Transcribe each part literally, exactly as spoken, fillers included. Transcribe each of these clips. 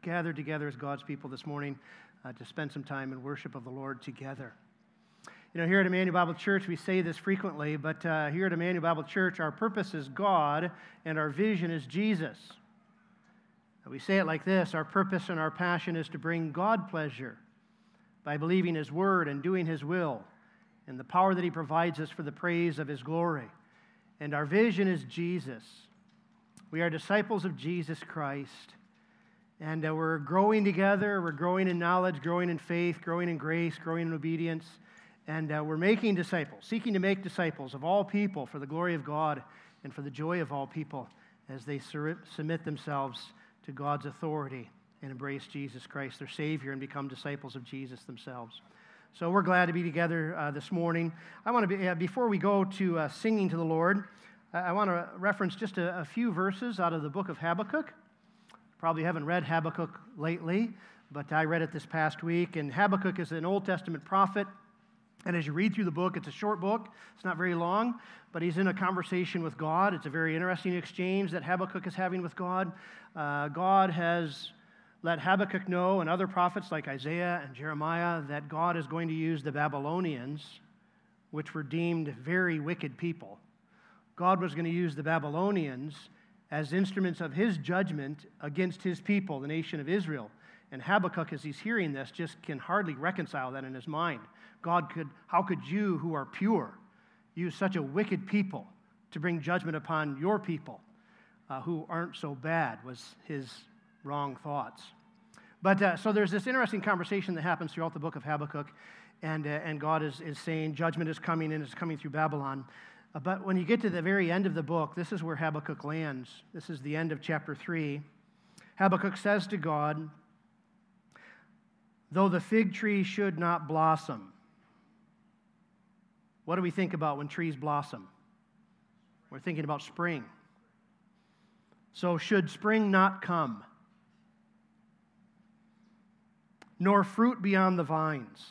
gathered together as God's people this morning uh, to spend some time in worship of the Lord together. You know, here at Emmanuel Bible Church, we say this frequently, but uh, here at Emmanuel Bible Church, our purpose is God and our vision is Jesus. We say it like this: our purpose and our passion is to bring God pleasure by believing His Word and doing His will, and the power that He provides us for the praise of His glory. And our vision is Jesus. We are disciples of Jesus Christ, and uh, we're growing together. We're growing in knowledge, growing in faith, growing in grace, growing in obedience, and uh, we're making disciples, seeking to make disciples of all people for the glory of God and for the joy of all people as they sur- submit themselves to God's authority and embrace Jesus Christ, their Savior, and become disciples of Jesus themselves. So we're glad to be together uh, this morning. I want to be, uh, before we go to uh, singing to the Lord, I, I want to reference just a, a few verses out of the book of Habakkuk. Probably haven't read Habakkuk lately, but I read it this past week, and Habakkuk is an Old Testament prophet. And as you read through the book, it's a short book. It's not very long, but he's in a conversation with God. It's a very interesting exchange that Habakkuk is having with God. Uh, God has let Habakkuk know, and other prophets like Isaiah and Jeremiah, that God is going to use the Babylonians, which were deemed very wicked people. God was going to use the Babylonians as instruments of His judgment against His people, the nation of Israel. And Habakkuk, as he's hearing this, just can hardly reconcile that in his mind. God could, how could you, who are pure, use such a wicked people to bring judgment upon your people uh, who aren't so bad, was his wrong thoughts. But uh, so there's this interesting conversation that happens throughout the book of Habakkuk, and, uh, and God is, is saying judgment is coming, and it's coming through Babylon. Uh, but when you get to the very end of the book, this is where Habakkuk lands. This is the end of chapter three. Habakkuk says to God, "Though the fig tree should not blossom." What do we think about when trees blossom? We're thinking about spring. So should spring not come, nor fruit be on the vines,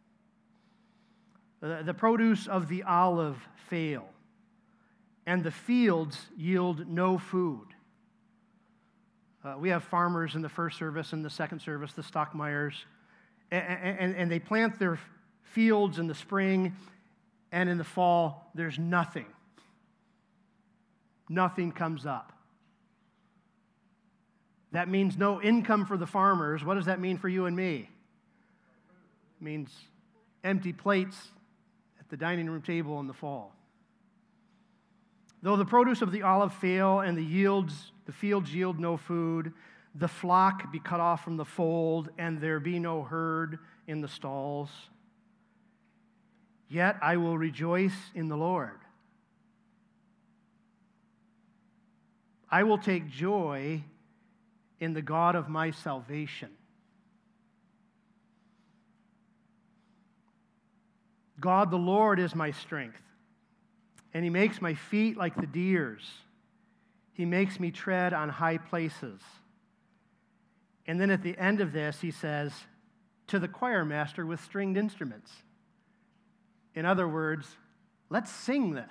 the, the produce of the olive fail, and the fields yield no food. Uh, we have farmers in the first service and the second service, the Stockmeyers, and, and, and they plant their fields in the spring, and in the fall, there's nothing. Nothing comes up. That means no income for the farmers. What does that mean for you and me? It means empty plates at the dining room table in the fall. Though the produce of the olive fail and the yields, the fields yield no food, the flock be cut off from the fold, and there be no herd in the stalls, yet I will rejoice in the Lord. I will take joy in the God of my salvation. God the Lord is my strength, and He makes my feet like the deer's. He makes me tread on high places. And then at the end of this, he says, to the choir master with stringed instruments. In other words, let's sing this.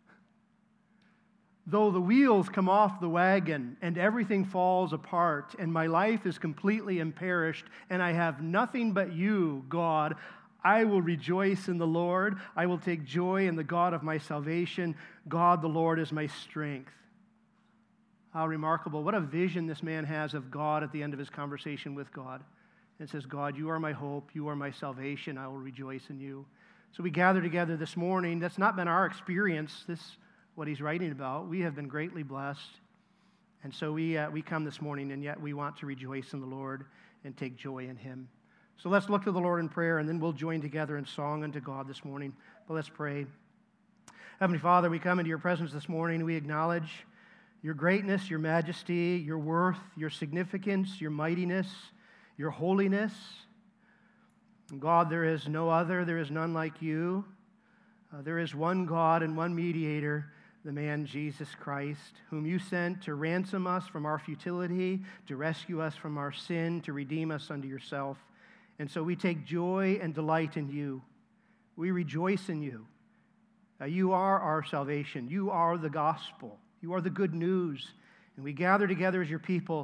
Though the wheels come off the wagon and everything falls apart and my life is completely imperished and I have nothing but you, God, I will rejoice in the Lord. I will take joy in the God of my salvation. God, the Lord, is my strength. How remarkable. What a vision this man has of God at the end of his conversation with God. It says, God, you are my hope. You are my salvation. I will rejoice in you. So we gather together this morning. That's not been our experience, this what he's writing about. We have been greatly blessed. And so we, uh, we come this morning, and yet we want to rejoice in the Lord and take joy in Him. So let's look to the Lord in prayer, and then we'll join together in song unto God this morning. But let's pray. Heavenly Father, we come into your presence this morning. We acknowledge your greatness, your majesty, your worth, your significance, your mightiness, your holiness. God, there is no other, there is none like you. Uh, there is one God and one mediator, the man Jesus Christ, whom you sent to ransom us from our futility, to rescue us from our sin, to redeem us unto yourself. And so we take joy and delight in you. We rejoice in you. Uh, you are our salvation. You are the gospel. You are the good news. And we gather together as your people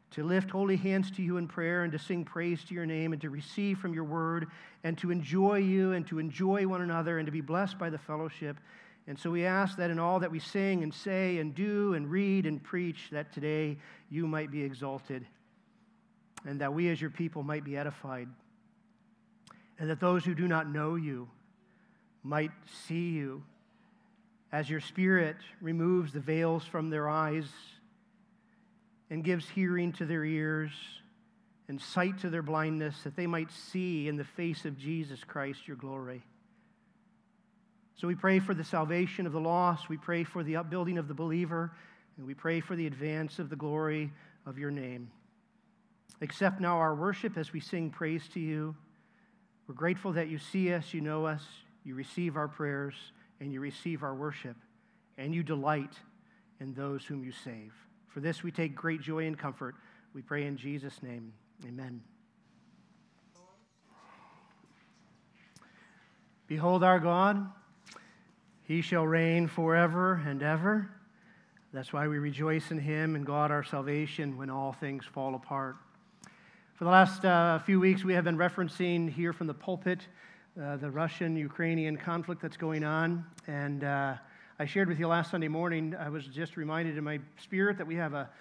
to lift holy hands to you in prayer and to sing praise to your name and to receive from your word and to enjoy you and to enjoy one another and to be blessed by the fellowship. And so we ask that in all that we sing and say and do and read and preach, that today you might be exalted and that we as your people might be edified and that those who do not know you might see you as your Spirit removes the veils from their eyes and gives hearing to their ears and sight to their blindness, that they might see in the face of Jesus Christ your glory. So we pray for the salvation of the lost, we pray for the upbuilding of the believer, and we pray for the advance of the glory of your name. Accept now our worship as we sing praise to you. We're grateful that you see us, you know us, you receive our prayers, and you receive our worship, and you delight in those whom you save. For this we take great joy and comfort. We pray in Jesus' name. Amen. Behold our God. He shall reign forever and ever. That's why we rejoice in him and God our salvation when all things fall apart. For the last uh, few weeks, we have been referencing here from the pulpit uh, the Russian-Ukrainian conflict that's going on. And uh, I shared with you last Sunday morning, I was just reminded in my spirit that we have a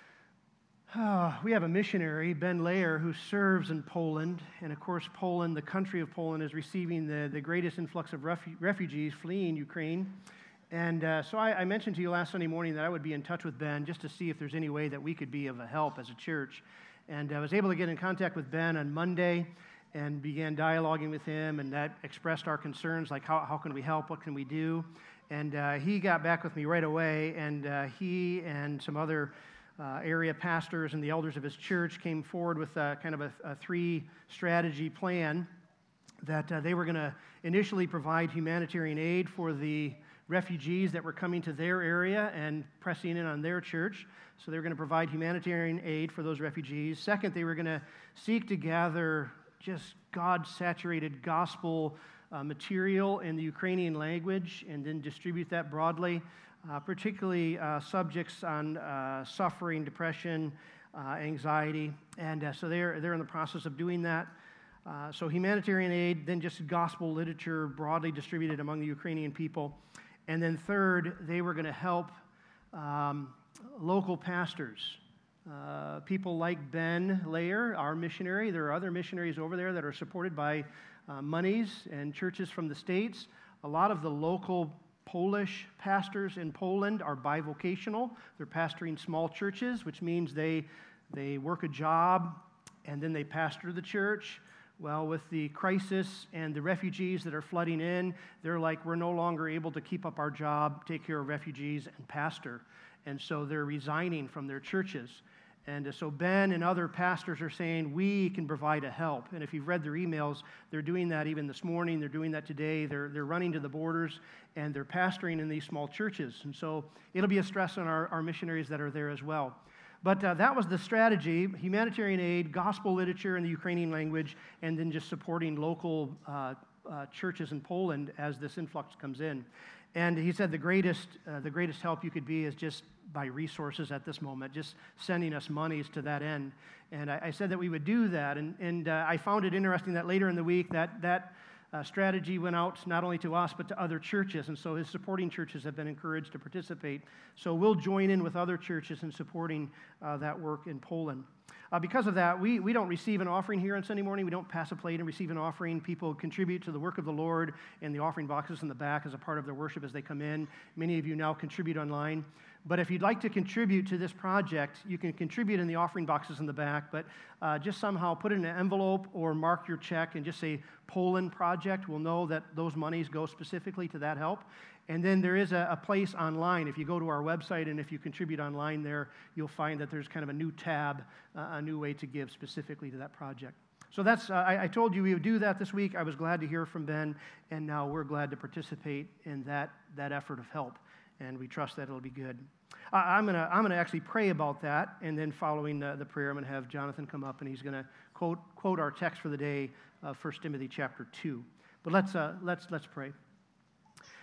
uh, we have a missionary, Ben Layer, who serves in Poland. And of course, Poland, the country of Poland, is receiving the, the greatest influx of refu- refugees fleeing Ukraine. And uh, so I, I mentioned to you last Sunday morning that I would be in touch with Ben just to see if there's any way that we could be of a help as a church. And I was able to get in contact with Ben on Monday and began dialoguing with him, and that expressed our concerns, like how, how can we help, what can we do? And uh, he got back with me right away, and uh, he and some other uh, area pastors and the elders of his church came forward with a, kind of a, a three-strategy plan that uh, they were going to initially provide humanitarian aid for the refugees that were coming to their area and pressing in on their church. So they were going to provide humanitarian aid for those refugees. Second, they were going to seek to gather just God-saturated gospel uh, material in the Ukrainian language and then distribute that broadly, uh, particularly uh, subjects on uh, suffering, depression, uh, anxiety. And uh, so they're, they're in the process of doing that. Uh, so humanitarian aid, then just gospel literature broadly distributed among the Ukrainian people. And then third, they were going to help um, local pastors, uh, people like Ben Layer, our missionary. There are other missionaries over there that are supported by uh, monies and churches from the States. A lot of the local Polish pastors in Poland are bivocational. They're pastoring small churches, which means they, they work a job and then they pastor the church. Well, with the crisis and the refugees that are flooding in, they're like, we're no longer able to keep up our job, take care of refugees, and pastor. And so they're resigning from their churches. And so Ben and other pastors are saying, we can provide a help. And if you've read their emails, they're doing that even this morning. They're doing that today. They're, they're running to the borders, and they're pastoring in these small churches. And so it'll be a stress on our, our missionaries that are there as well. But uh, that was the strategy: humanitarian aid, gospel literature in the Ukrainian language, and then just supporting local uh, uh, churches in Poland as this influx comes in. And he said the greatest, uh, the greatest help you could be is just by resources at this moment, just sending us monies to that end. And I, I said that we would do that. And, and uh, I found it interesting that later in the week that that Uh, strategy went out not only to us, but to other churches. And so his supporting churches have been encouraged to participate. So we'll join in with other churches in supporting uh, that work in Poland. Uh, because of that, we, we don't receive an offering here on Sunday morning. We don't pass a plate and receive an offering. People contribute to the work of the Lord in the offering boxes in the back as a part of their worship as they come in. Many of you now contribute online. But if you'd like to contribute to this project, you can contribute in the offering boxes in the back, but uh, just somehow put it in an envelope or mark your check and just say Poland Project. We'll know that those monies go specifically to that help. And then there is a, a place online. If you go to our website and if you contribute online there, you'll find that there's kind of a new tab, uh, a new way to give specifically to that project. So that's, uh, I, I told you we would do that this week. I was glad to hear from Ben, and now we're glad to participate in that, that effort of help. And we trust that it'll be good. Uh, I'm going to I'm gonna actually pray about that, and then following the, the prayer, I'm going to have Jonathan come up, and he's going to quote quote our text for the day, uh, First Timothy chapter two. But let's, uh, let's, let's pray.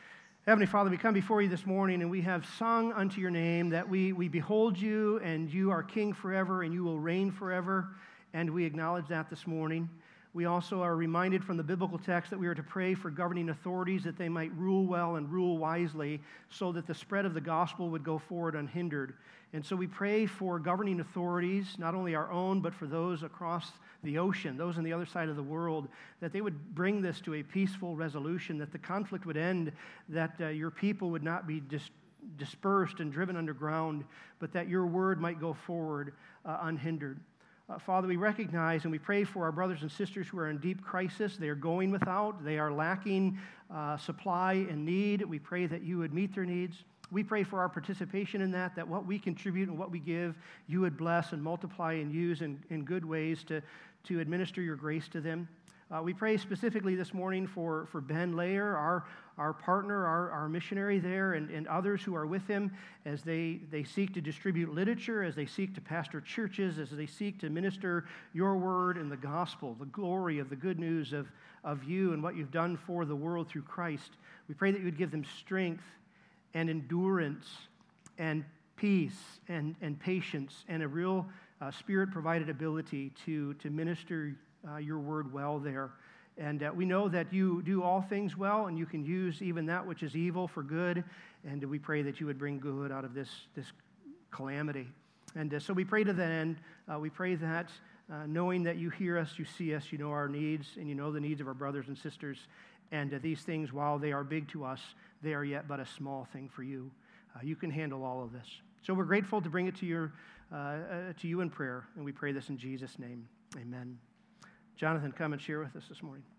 Heavenly Father, we come before you this morning and we have sung unto your name that we, we behold you and you are King forever and you will reign forever, and we acknowledge that this morning. We also are reminded from the biblical text that we are to pray for governing authorities that they might rule well and rule wisely so that the spread of the gospel would go forward unhindered. And so we pray for governing authorities, not only our own, but for those across the ocean, those on the other side of the world, that they would bring this to a peaceful resolution, that the conflict would end, that uh, your people would not be dis- dispersed and driven underground, but that your word might go forward uh, unhindered. Uh, Father, we recognize and we pray for our brothers and sisters who are in deep crisis. They are going without. They are lacking uh, supply and need. We pray that you would meet their needs. We pray for our participation in that, that what we contribute and what we give, you would bless and multiply and use in, in good ways to, to administer your grace to them. Uh, we pray specifically this morning for, for Ben Layer, our, our partner, our, our missionary there, and, and others who are with him as they, they seek to distribute literature, as they seek to pastor churches, as they seek to minister your word and the gospel, the glory of the good news of, of you and what you've done for the world through Christ. We pray that you would give them strength and endurance and peace and, and patience and a real uh, spirit-provided ability to, to minister Uh, your word well there. And uh, we know that you do all things well, and you can use even that which is evil for good, and we pray that you would bring good out of this, this calamity. And uh, so we pray to that end. Uh, we pray that uh, knowing that you hear us, you see us, you know our needs, and you know the needs of our brothers and sisters, and uh, these things, while they are big to us, they are yet but a small thing for you. Uh, you can handle all of this. So we're grateful to bring it to, your, uh, uh, to you in prayer, and we pray this in Jesus' name. Amen. Jonathan, come and share with us this morning.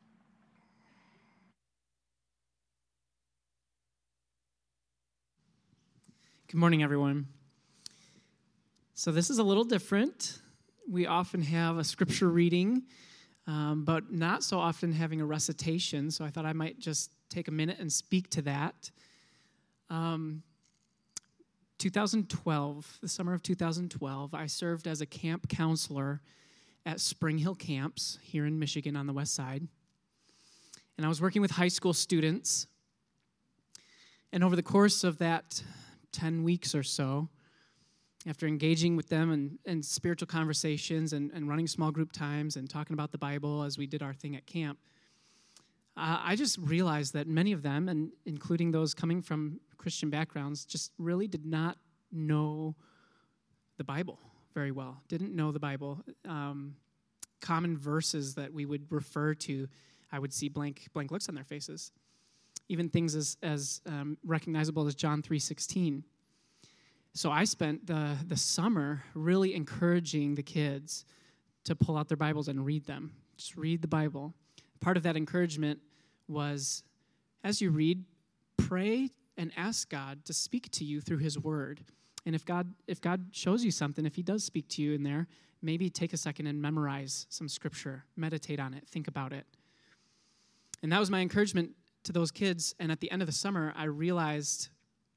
Good morning, everyone. So this is a little different. We often have a scripture reading, um, but not so often having a recitation, so I thought I might just take a minute and speak to that. Um, two thousand twelve, the summer of two thousand twelve, I served as a camp counselor at Spring Hill Camps here in Michigan on the west side. And I was working with high school students. And over the course of that ten weeks or so, after engaging with them in, in spiritual conversations and, and running small group times and talking about the Bible as we did our thing at camp, uh, I just realized that many of them, and including those coming from Christian backgrounds, just really did not know the Bible very well, didn't know the Bible. Um, common verses that we would refer to, I would see blank blank looks on their faces. Even things as, as um, recognizable as John three sixteen. So I spent the, the summer really encouraging the kids to pull out their Bibles and read them. Just read the Bible. Part of that encouragement was, as you read, pray and ask God to speak to you through his word. And if God if God shows you something, if he does speak to you in there, maybe take a second and memorize some scripture, meditate on it, think about it. And that was my encouragement to those kids. And at the end of the summer, I realized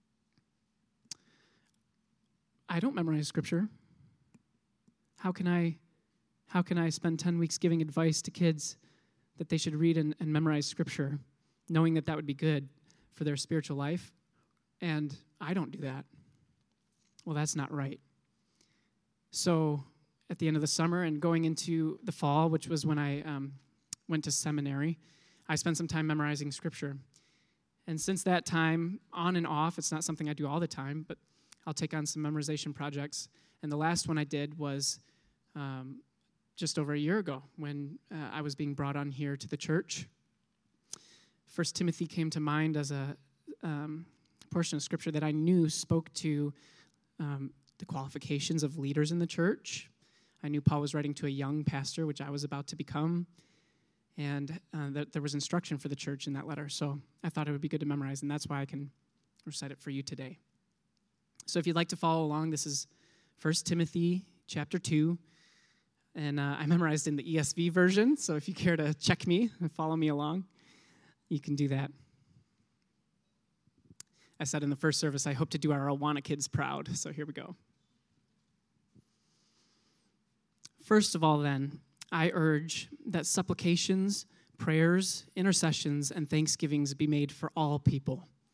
I don't memorize scripture. How can I how can I spend ten weeks giving advice to kids that they should read and, and memorize scripture, knowing that that would be good for their spiritual life? And I don't do that. Well, that's not right. So at the end of the summer and going into the fall, which was when I um, went to seminary, I spent some time memorizing scripture. And since that time, on and off, it's not something I do all the time, but I'll take on some memorization projects. And the last one I did was um, just over a year ago when uh, I was being brought on here to the church. First Timothy came to mind as a um, portion of scripture that I knew spoke to Um, the qualifications of leaders in the church. I knew Paul was writing to a young pastor, which I was about to become, and uh, that there was instruction for the church in that letter. So I thought it would be good to memorize, and that's why I can recite it for you today. So if you'd like to follow along, this is First Timothy chapter two, and uh, I memorized in the E S V version, so if you care to check me and follow me along, you can do that. I said in the first service, I hope to do our Awana kids proud, so here we go. First of all, then, I urge that supplications, prayers, intercessions, and thanksgivings be made for all people,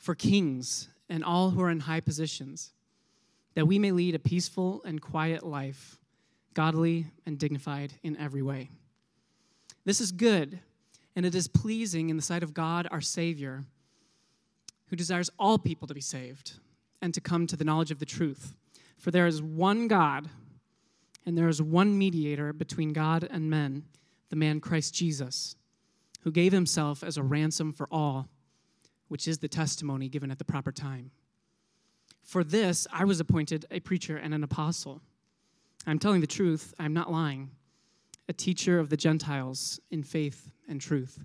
for kings and all who are in high positions, that we may lead a peaceful and quiet life, godly and dignified in every way. This is good, and it is pleasing in the sight of God, our Savior, who desires all people to be saved and to come to the knowledge of the truth. For there is one God, and there is one mediator between God and men, the man Christ Jesus, who gave himself as a ransom for all, which is the testimony given at the proper time. For this I was appointed a preacher and an apostle. I'm telling the truth, I'm not lying, a teacher of the Gentiles in faith and truth.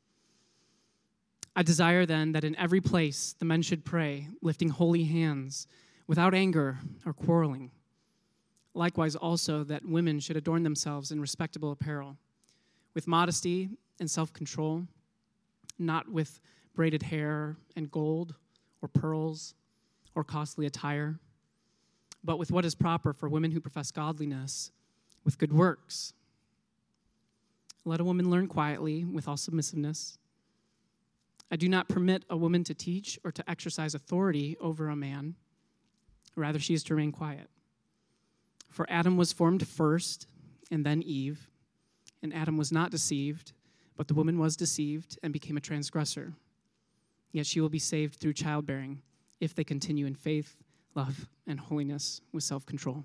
I desire then that in every place the men should pray, lifting holy hands, without anger or quarreling. Likewise also that women should adorn themselves in respectable apparel, with modesty and self-control, not with braided hair and gold or pearls or costly attire, but with what is proper for women who profess godliness, with good works. Let a woman learn quietly with all submissiveness. I do not permit a woman to teach or to exercise authority over a man. Rather, she is to remain quiet. For Adam was formed first, and then Eve. And Adam was not deceived, but the woman was deceived and became a transgressor. Yet she will be saved through childbearing, if they continue in faith, love, and holiness with self-control.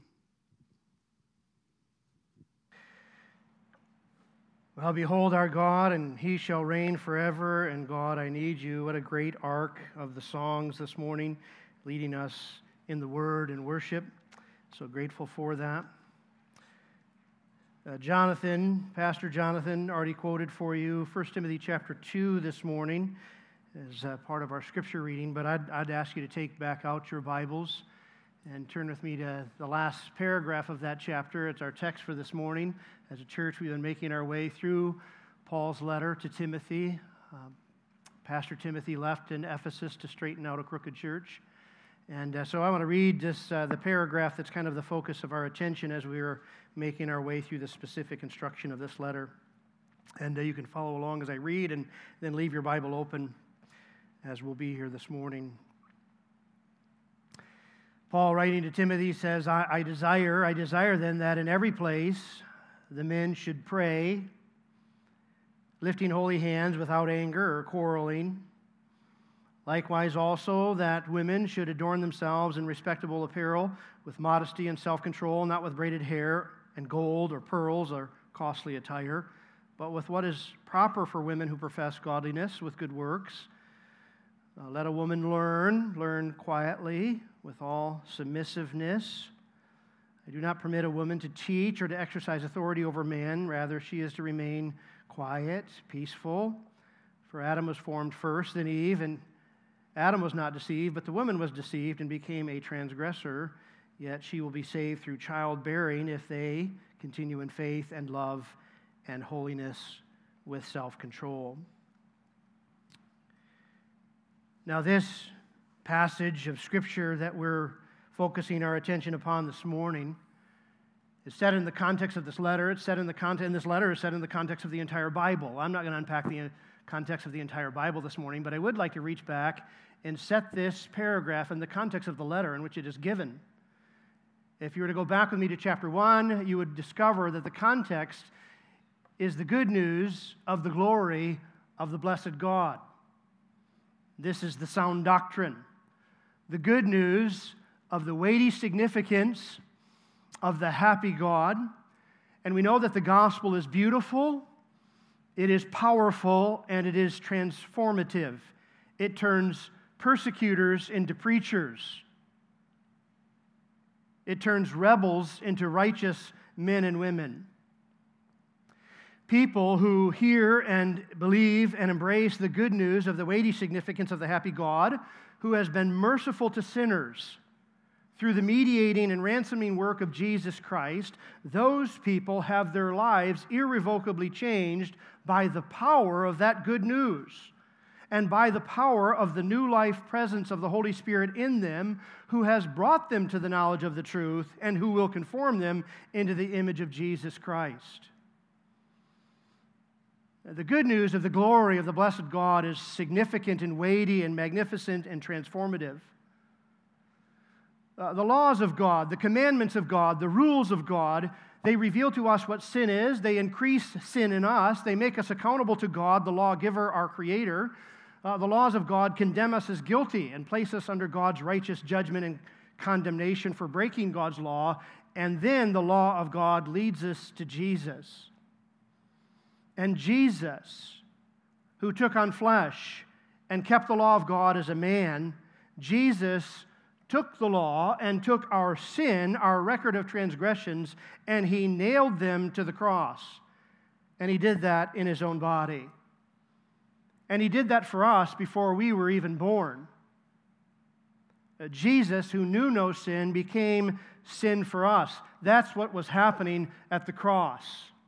Well, behold our God, and he shall reign forever, and God, I need you. What a great arc of the songs this morning, leading us in the word and worship. So grateful for that. Uh, Jonathan, Pastor Jonathan, already quoted for you First Timothy chapter two this morning as uh, part of our scripture reading, but I'd, I'd ask you to take back out your Bibles and turn with me to the last paragraph of that chapter. It's our text for this morning. As a church, we've been making our way through Paul's letter to Timothy. Uh, Pastor Timothy left in Ephesus to straighten out a crooked church. And uh, so I want to read this, uh, the paragraph that's kind of the focus of our attention as we are making our way through the specific instruction of this letter. And uh, you can follow along as I read, and then leave your Bible open as we'll be here this morning. Paul, writing to Timothy, says, I, I desire, I desire then that in every place the men should pray, lifting holy hands without anger or quarreling. Likewise also that women should adorn themselves in respectable apparel with modesty and self-control, not with braided hair and gold or pearls or costly attire, but with what is proper for women who profess godliness with good works. Uh, let a woman learn, learn quietly with all submissiveness. I do not permit a woman to teach or to exercise authority over man. Rather, she is to remain quiet, peaceful. For Adam was formed first, then Eve, and Adam was not deceived, but the woman was deceived and became a transgressor. Yet she will be saved through childbearing if they continue in faith and love and holiness with self-control. Now, this passage of Scripture that we're focusing our attention upon this morning is set in the context of this letter. It's set in the context, and this letter is set in the context of the entire Bible. I'm not going to unpack the context of the entire Bible this morning, but I would like to reach back and set this paragraph in the context of the letter in which it is given. If you were to go back with me to chapter one, you would discover that the context is the good news of the glory of the blessed God. This is the sound doctrine. The good news of the weighty significance of the happy God. And we know that the gospel is beautiful, it is powerful, and it is transformative. It turns persecutors into preachers. It turns rebels into righteous men and women. People who hear and believe and embrace the good news of the weighty significance of the happy God, who has been merciful to sinners through the mediating and ransoming work of Jesus Christ, those people have their lives irrevocably changed by the power of that good news and by the power of the new life presence of the Holy Spirit in them, who has brought them to the knowledge of the truth and who will conform them into the image of Jesus Christ. The good news of the glory of the blessed God is significant and weighty and magnificent and transformative. Uh, the laws of God, the commandments of God, the rules of God, they reveal to us what sin is. They increase sin in us. They make us accountable to God, the lawgiver, our Creator. Uh, the laws of God condemn us as guilty and place us under God's righteous judgment and condemnation for breaking God's law. And then the law of God leads us to Jesus. And Jesus, who took on flesh and kept the law of God as a man, Jesus took the law and took our sin, our record of transgressions, and he nailed them to the cross. And he did that in his own body. And he did that for us before we were even born. Uh, Jesus, who knew no sin, became sin for us. That's what was happening at the cross.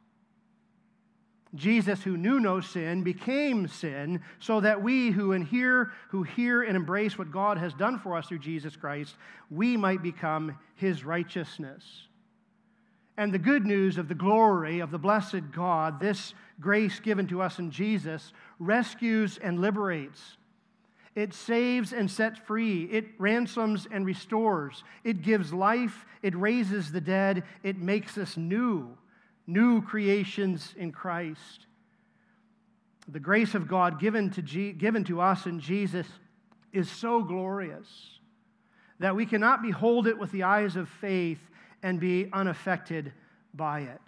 Jesus, who knew no sin, became sin so that we who hear, who hear and embrace what God has done for us through Jesus Christ, we might become his righteousness. And the good news of the glory of the blessed God, this grace given to us in Jesus, rescues and liberates. It saves and sets free. It ransoms and restores. It gives life. It raises the dead. It makes us new. New creations in Christ. The grace of God given to, G- given to us in Jesus is so glorious that we cannot behold it with the eyes of faith and be unaffected by it.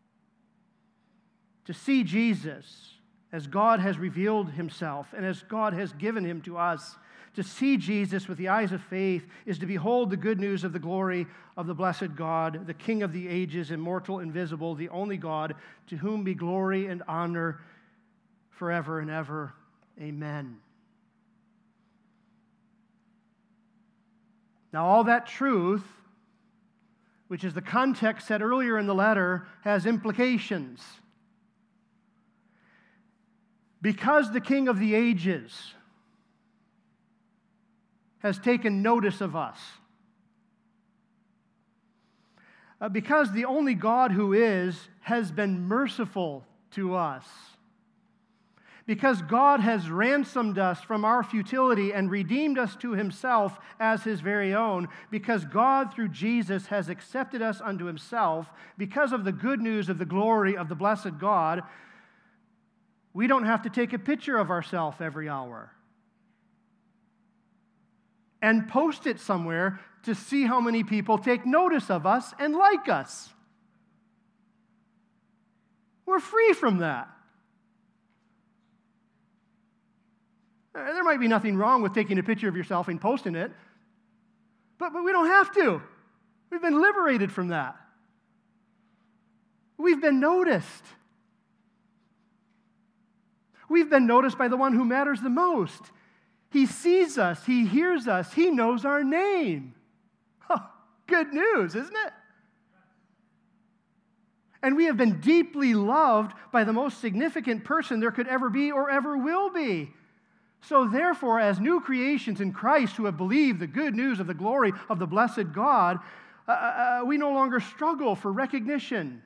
To see Jesus as God has revealed himself and as God has given him to us, to see Jesus with the eyes of faith is to behold the good news of the glory of the blessed God, the King of the ages, immortal, invisible, the only God, to whom be glory and honor forever and ever. Amen. Now, all that truth, which is the context set earlier in the letter, has implications. Because the King of the ages has taken notice of us. Uh, because the only God who is has been merciful to us. Because God has ransomed us from our futility and redeemed us to himself as his very own. Because God, through Jesus, has accepted us unto himself. Because of the good news of the glory of the blessed God, we don't have to take a picture of ourselves every hour and post it somewhere to see how many people take notice of us and like us. We're free from that. There might be nothing wrong with taking a picture of yourself and posting it, but, but we don't have to. We've been liberated from that. We've been noticed. We've been noticed by the one who matters the most. He sees us. He hears us. He knows our name. Oh, good news, isn't it? And we have been deeply loved by the most significant person there could ever be or ever will be. So therefore, as new creations in Christ who have believed the good news of the glory of the blessed God, uh, uh, we no longer struggle for recognition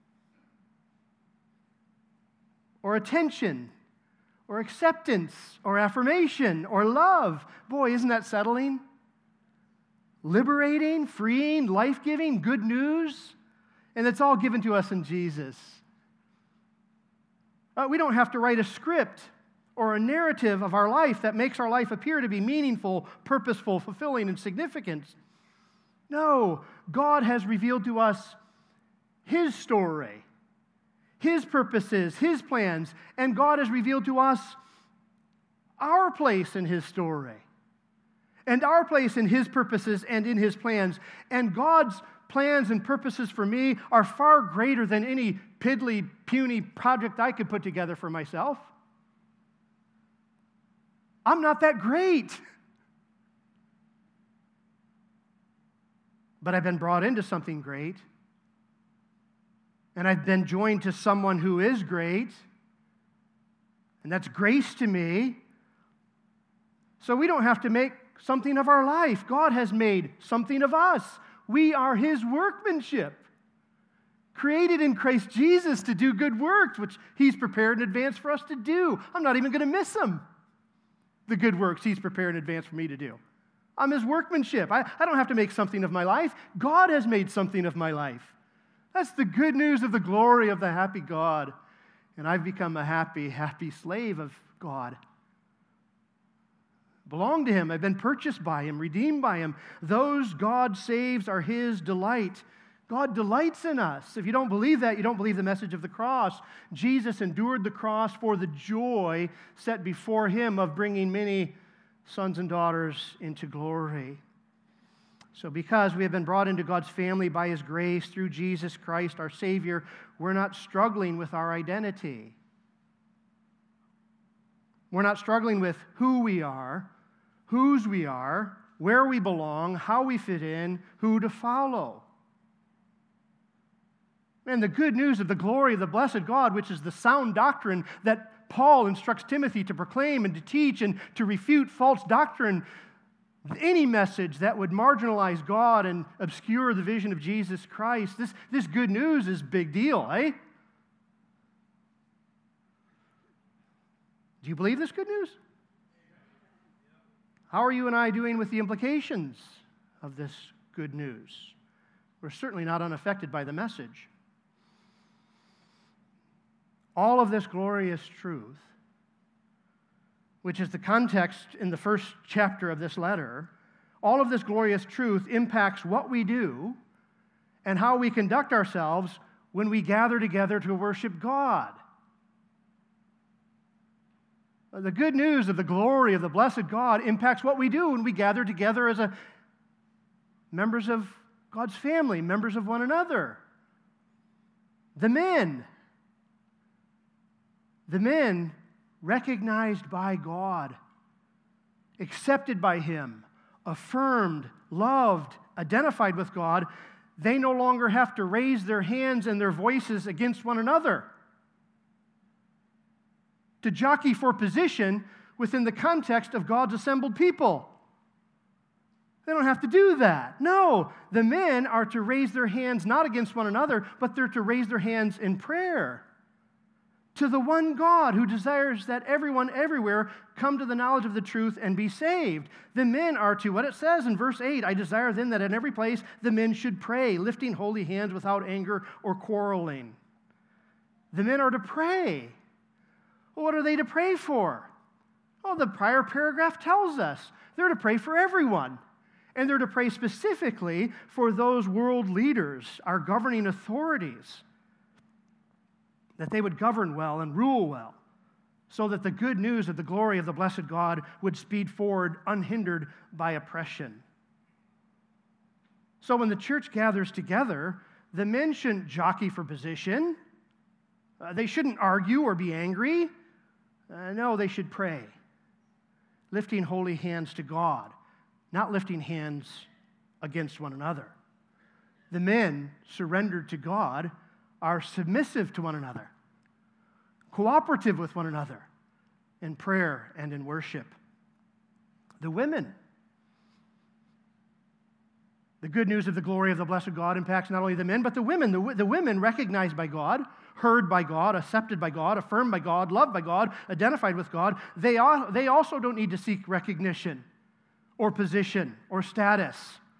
or attention or acceptance, or affirmation, or love. Boy, isn't that settling? Liberating, freeing, life-giving, good news. And it's all given to us in Jesus. Uh, we don't have to write a script or a narrative of our life that makes our life appear to be meaningful, purposeful, fulfilling, and significant. No, God has revealed to us his story, his purposes, his plans, and God has revealed to us our place in his story and our place in his purposes and in his plans. And God's plans and purposes for me are far greater than any piddly, puny project I could put together for myself. I'm not that great. But I've been brought into something great. And I've been joined to someone who is great. And that's grace to me. So we don't have to make something of our life. God has made something of us. We are his workmanship, created in Christ Jesus to do good works, which He's prepared in advance for us to do. I'm not even going to miss them, the good works He's prepared in advance for me to do. I'm His workmanship. I, I don't have to make something of my life. God has made something of my life. That's the good news of the glory of the happy God. And I've become a happy, happy slave of God. Belong to Him. I've been purchased by Him, redeemed by Him. Those God saves are His delight. God delights in us. If you don't believe that, you don't believe the message of the cross. Jesus endured the cross for the joy set before Him of bringing many sons and daughters into glory. So because we have been brought into God's family by His grace through Jesus Christ, our Savior, we're not struggling with our identity. We're not struggling with who we are, whose we are, where we belong, how we fit in, who to follow. And the good news of the glory of the blessed God, which is the sound doctrine that Paul instructs Timothy to proclaim and to teach and to refute false doctrine, any message that would marginalize God and obscure the vision of Jesus Christ, this, this good news is a big deal, eh? Do you believe this good news? How are you and I doing with the implications of this good news? We're certainly not unaffected by the message. All of this glorious truth, which is the context in the first chapter of this letter, all of this glorious truth impacts what we do and how we conduct ourselves when we gather together to worship God. The good news of the glory of the blessed God impacts what we do when we gather together as a members of God's family, members of one another. The men, the men recognized by God, accepted by Him, affirmed, loved, identified with God, they no longer have to raise their hands and their voices against one another to jockey for position within the context of God's assembled people. They don't have to do that. No, the men are to raise their hands not against one another, but they're to raise their hands in prayer to the one God who desires that everyone everywhere come to the knowledge of the truth and be saved. The men are to, what it says in verse eight, I desire then that in every place the men should pray, lifting holy hands without anger or quarreling. The men are to pray. Well, what are they to pray for? Oh, the prior paragraph tells us they're to pray for everyone. And they're to pray specifically for those world leaders, our governing authorities, that they would govern well and rule well, so that the good news of the glory of the blessed God would speed forward unhindered by oppression. So when the church gathers together, the men shouldn't jockey for position. Uh, they shouldn't argue or be angry. Uh, no, they should pray, lifting holy hands to God, not lifting hands against one another. The men surrendered to God are submissive to one another, cooperative with one another in prayer and in worship. The women, the good news of the glory of the blessed God impacts not only the men, but the women. The, the women recognized by God, heard by God, accepted by God, affirmed by God, loved by God, identified with God. They, are, they also don't need to seek recognition or position or status.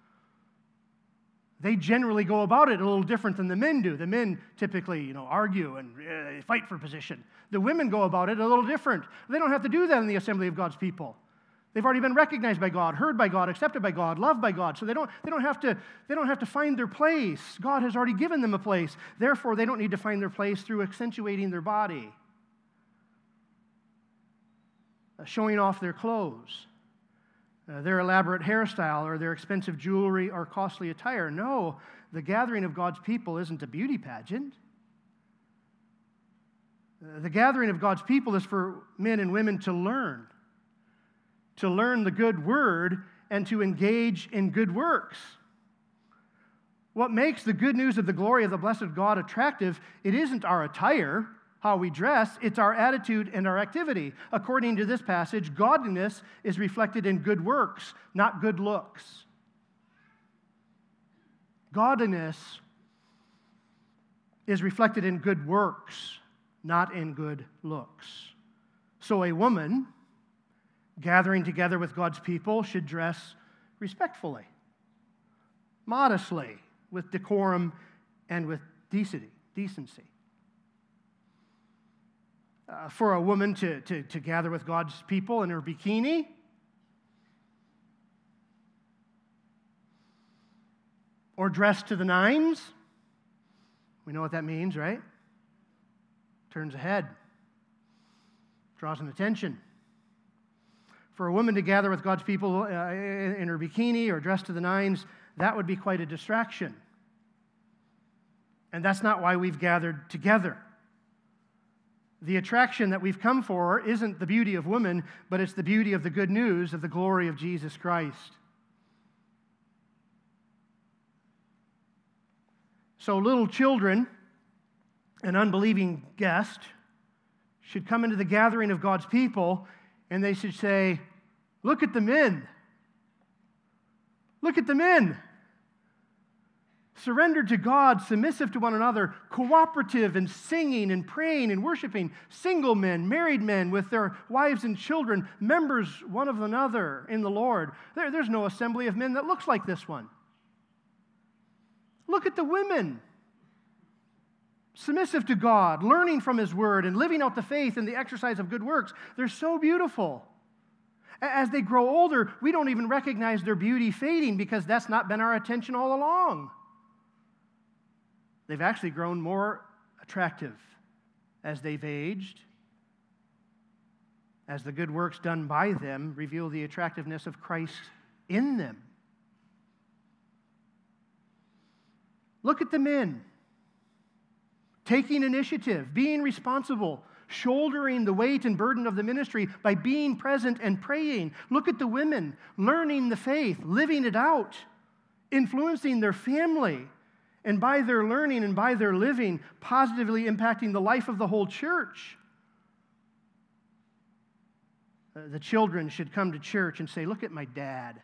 They generally go about it a little different than the men do. The men typically, you know, argue and uh, fight for position. The women go about it a little different. They don't have to do that in the assembly of God's people. They've already been recognized by God, heard by God, accepted by God, loved by God. So they don't, they don't have to, they don't have to find their place. God has already given them a place. Therefore, they don't need to find their place through accentuating their body, uh, showing off their clothes, Uh, their elaborate hairstyle or their expensive jewelry or costly attire. No, the gathering of God's people isn't a beauty pageant. Uh, the gathering of God's people is for men and women to learn, to learn the good word and to engage in good works. What makes the good news of the glory of the blessed God attractive, it isn't our attire, how we dress, it's our attitude and our activity. According to this passage, godliness is reflected in good works, not good looks. Godliness is reflected in good works, not in good looks. So a woman gathering together with God's people should dress respectfully, modestly, with decorum and with decency. decency. Uh, for a woman to, to, to gather with God's people in her bikini, or dressed to the nines, we know what that means, right? Turns a head, draws an attention. For a woman to gather with God's people uh, in her bikini or dressed to the nines, that would be quite a distraction. And that's not why we've gathered together. The attraction that we've come for isn't the beauty of women, but it's the beauty of the good news of the glory of Jesus Christ. So little children, an unbelieving guest, should come into the gathering of God's people, and they should say, "Look at the men. Look at the men. Surrendered to God, submissive to one another, cooperative in singing and praying and worshiping, single men, married men with their wives and children, members one of another in the Lord." There, there's no assembly of men that looks like this one. Look at the women. Submissive to God, learning from His Word, and living out the faith in the exercise of good works. They're so beautiful. As they grow older, we don't even recognize their beauty fading because that's not been our attention all along. They've actually grown more attractive as they've aged, as the good works done by them reveal the attractiveness of Christ in them. Look at the men, taking initiative, being responsible, shouldering the weight and burden of the ministry by being present and praying. Look at the women, learning the faith, living it out, influencing their family, and by their learning and by their living, positively impacting the life of the whole church. Uh, the children should come to church and say, "Look at my dad.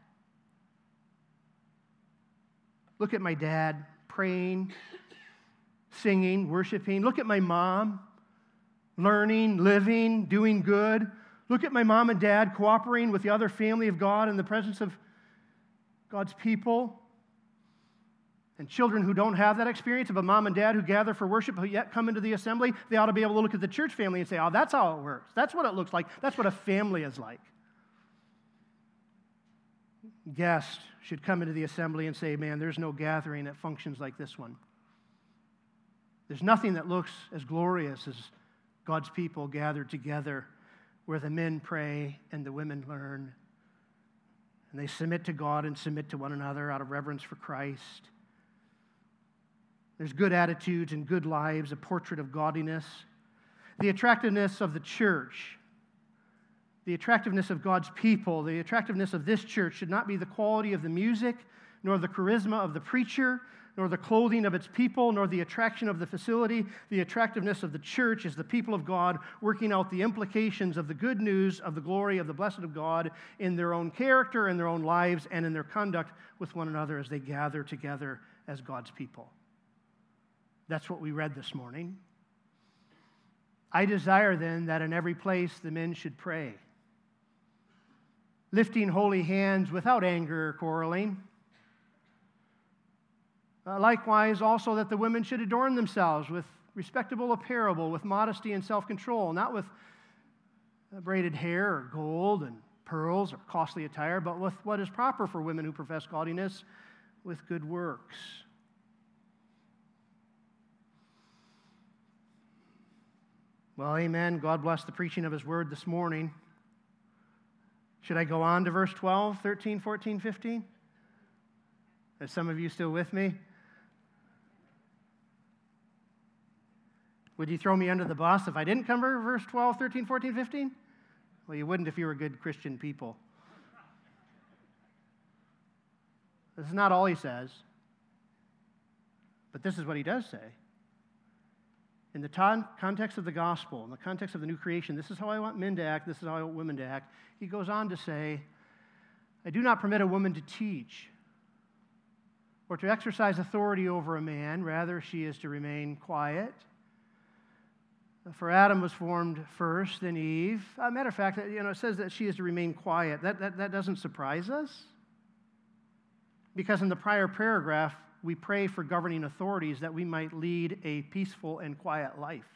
Look at my dad praying, singing, worshiping. Look at my mom, learning, living, doing good. Look at my mom and dad cooperating with the other family of God in the presence of God's people." And children who don't have that experience of a mom and dad who gather for worship, who yet come into the assembly, they ought to be able to look at the church family and say, "Oh, that's how it works. That's what it looks like. That's what a family is like." Guests should come into the assembly and say, "Man, there's no gathering that functions like this one. There's nothing that looks as glorious as God's people gathered together where the men pray and the women learn. And they submit to God and submit to one another out of reverence for Christ. There's good attitudes and good lives, a portrait of godliness. The attractiveness of the church, the attractiveness of God's people, the attractiveness of this church should not be the quality of the music, nor the charisma of the preacher, nor the clothing of its people, nor the attraction of the facility. The attractiveness of the church is the people of God working out the implications of the good news of the glory of the blessed of God in their own character, in their own lives, and in their conduct with one another as they gather together as God's people. That's what we read this morning. I desire then that in every place the men should pray, lifting holy hands without anger or quarreling. Uh, likewise, also that the women should adorn themselves with respectable apparel, with modesty and self-control, not with uh, braided hair or gold and pearls or costly attire, but with what is proper for women who profess godliness, with good works. Well, amen. God bless the preaching of His word this morning. Should I go on to verse twelve, thirteen, fourteen, fifteen? Are some of you still with me? Would you throw me under the bus if I didn't cover verse twelve, thirteen, fourteen, fifteen? Well, you wouldn't if you were good Christian people. This is not all he says, but this is what he does say. In the ton- context of the gospel, in the context of the new creation, this is how I want men to act, this is how I want women to act. He goes on to say, "I do not permit a woman to teach or to exercise authority over a man. Rather, she is to remain quiet. For Adam was formed first, then Eve. As a matter of fact, you know, it says that she is to remain quiet. That, that, that doesn't surprise us. Because in the prior paragraph, we pray for governing authorities that we might lead a peaceful and quiet life.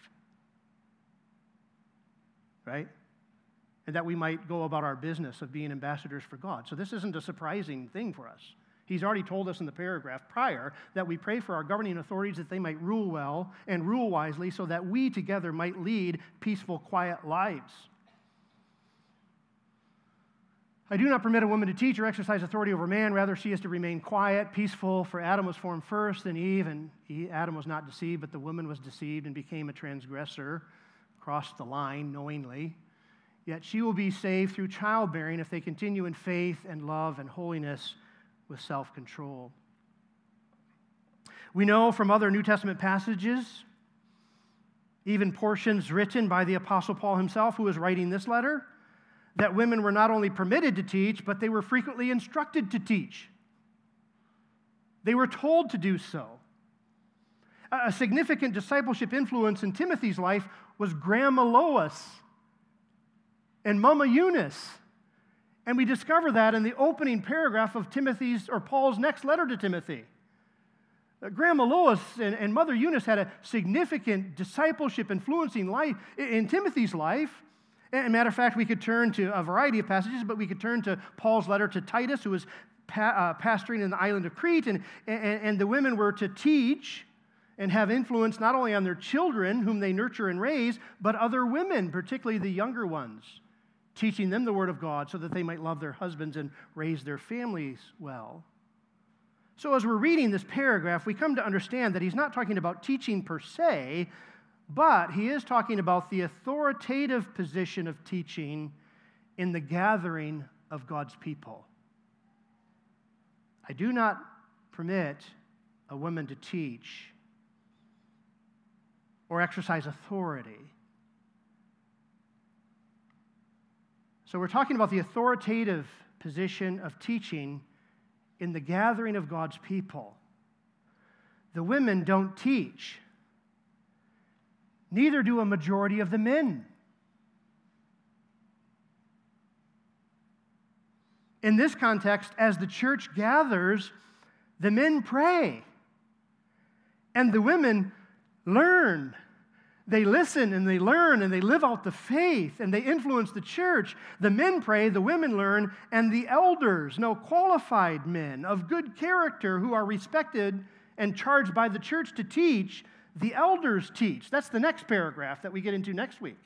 Right? And that we might go about our business of being ambassadors for God. So this isn't a surprising thing for us. He's already told us in the paragraph prior that we pray for our governing authorities that they might rule well and rule wisely so that we together might lead peaceful, quiet lives. I do not permit a woman to teach or exercise authority over man. Rather, she is to remain quiet, peaceful. For Adam was formed first, then Eve, and he, Adam was not deceived, but the woman was deceived and became a transgressor, crossed the line knowingly. Yet she will be saved through childbearing if they continue in faith and love and holiness with self-control. We know from other New Testament passages, even portions written by the Apostle Paul himself, who was writing this letter, that women were not only permitted to teach, but they were frequently instructed to teach. They were told to do so. A significant discipleship influence in Timothy's life was Grandma Lois and Mama Eunice. And we discover that in the opening paragraph of Timothy's, or Paul's next letter to Timothy. Uh, Grandma Lois and, and Mother Eunice had a significant discipleship influencing life in, in Timothy's life. And matter of fact, we could turn to a variety of passages, but we could turn to Paul's letter to Titus, who was pa- uh, pastoring in the island of Crete, and, and, and the women were to teach and have influence not only on their children, whom they nurture and raise, but other women, particularly the younger ones, teaching them the Word of God so that they might love their husbands and raise their families well. So as we're reading this paragraph, we come to understand that he's not talking about teaching per se, but he is talking about the authoritative position of teaching in the gathering of God's people. I do not permit a woman to teach or exercise authority. So we're talking about the authoritative position of teaching in the gathering of God's people. The women don't teach. Neither do a majority of the men. In this context, as the church gathers, the men pray, and the women learn. They listen and they learn and they live out the faith and they influence the church. The men pray, the women learn, and the elders, no qualified men of good character who are respected and charged by the church to teach, the elders teach. That's the next paragraph that we get into next week.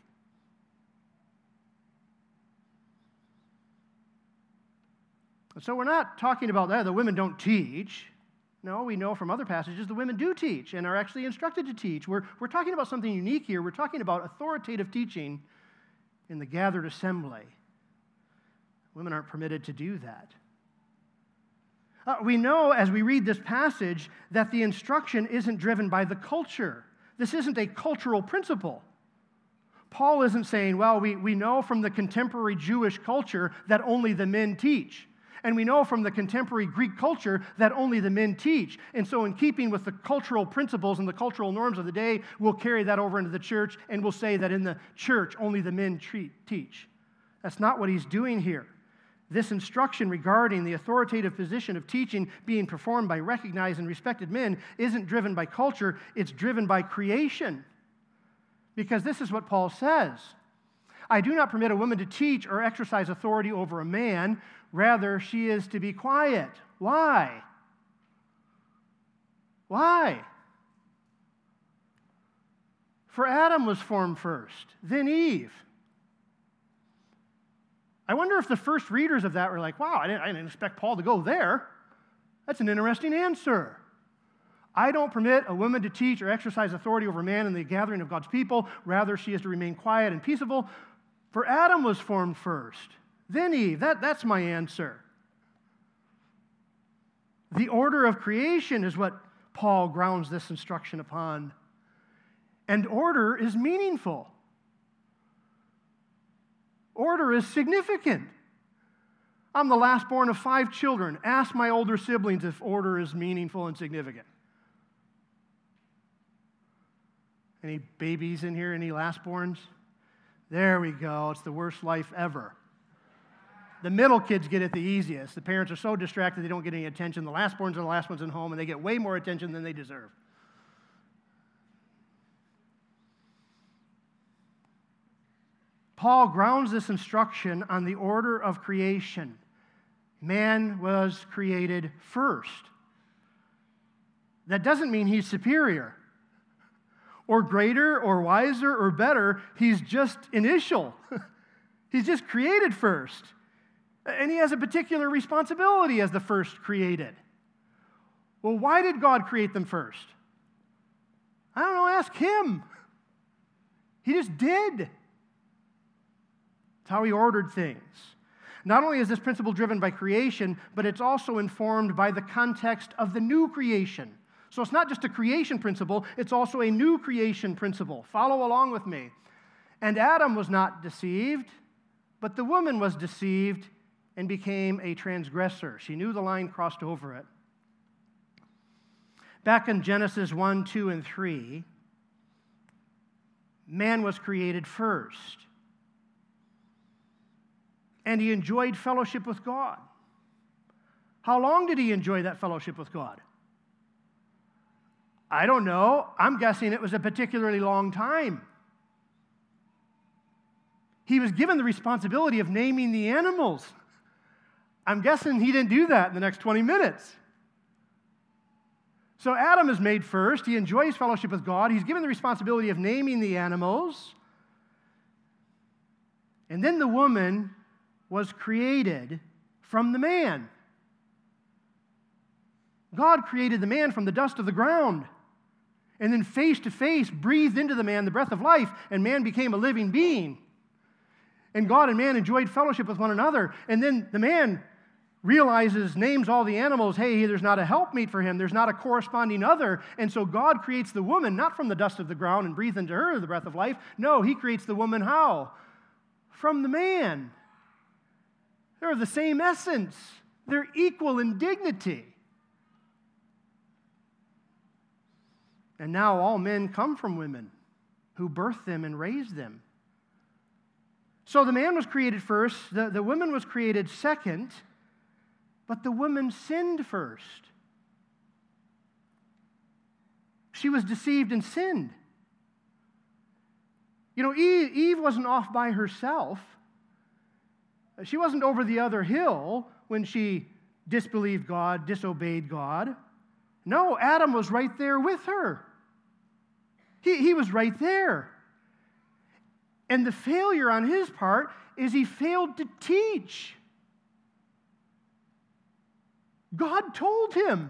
So we're not talking about that. The women don't teach. No, we know from other passages the women do teach and are actually instructed to teach. We're, we're talking about something unique here. We're talking about authoritative teaching in the gathered assembly. Women aren't permitted to do that. Uh, we know as we read this passage that the instruction isn't driven by the culture. This isn't a cultural principle. Paul isn't saying, well, we, we know from the contemporary Jewish culture that only the men teach. And we know from the contemporary Greek culture that only the men teach. And so in keeping with the cultural principles and the cultural norms of the day, we'll carry that over into the church and we'll say that in the church only the men treat, teach. That's not what he's doing here. This instruction regarding the authoritative position of teaching being performed by recognized and respected men isn't driven by culture, it's driven by creation. Because this is what Paul says. I do not permit a woman to teach or exercise authority over a man. Rather, she is to be quiet. Why? Why? For Adam was formed first, then Eve. I wonder if the first readers of that were like, wow, I didn't, I didn't expect Paul to go there. That's an interesting answer. I don't permit a woman to teach or exercise authority over man in the gathering of God's people. Rather, she is to remain quiet and peaceable. For Adam was formed first, then Eve. That, that's my answer. The order of creation is what Paul grounds this instruction upon. And order is meaningful. Order is significant. I'm the last born of five children. Ask my older siblings if order is meaningful and significant. Any babies in here? Any lastborns? There we go. It's the worst life ever. The middle kids get it the easiest. The parents are so distracted they don't get any attention. The lastborns are the last ones in home, and they get way more attention than they deserve. Paul grounds this instruction on the order of creation. Man was created first. That doesn't mean he's superior or greater or wiser or better. He's just initial. He's just created first. And he has a particular responsibility as the first created. Well, why did God create them first? I don't know, ask him. He just did. That's how he ordered things. Not only is this principle driven by creation, but it's also informed by the context of the new creation. So it's not just a creation principle, it's also a new creation principle. Follow along with me. And Adam was not deceived, but the woman was deceived and became a transgressor. She knew the line, crossed over it. Back in Genesis one, two, and three, man was created first. And he enjoyed fellowship with God. How long did he enjoy that fellowship with God? I don't know. I'm guessing it was a particularly long time. He was given the responsibility of naming the animals. I'm guessing he didn't do that in the next twenty minutes. So Adam is made first. He enjoys fellowship with God. He's given the responsibility of naming the animals. And then the woman was created from the man. God created the man from the dust of the ground, and then face to face breathed into the man the breath of life, and man became a living being. And God and man enjoyed fellowship with one another. And then the man realizes, names all the animals, hey, there's not a helpmeet for him. There's not a corresponding other. And so God creates the woman, not from the dust of the ground and breathes into her the breath of life. No, he creates the woman how? From the man. They're the same essence. They're equal in dignity. And now all men come from women who birthed them and raised them. So the man was created first, the, the woman was created second, but the woman sinned first. She was deceived and sinned. You know, Eve, Eve wasn't off by herself. She wasn't over the other hill when she disbelieved God, disobeyed God. No, Adam was right there with her. He, he was right there. And the failure on his part is he failed to teach. God told him.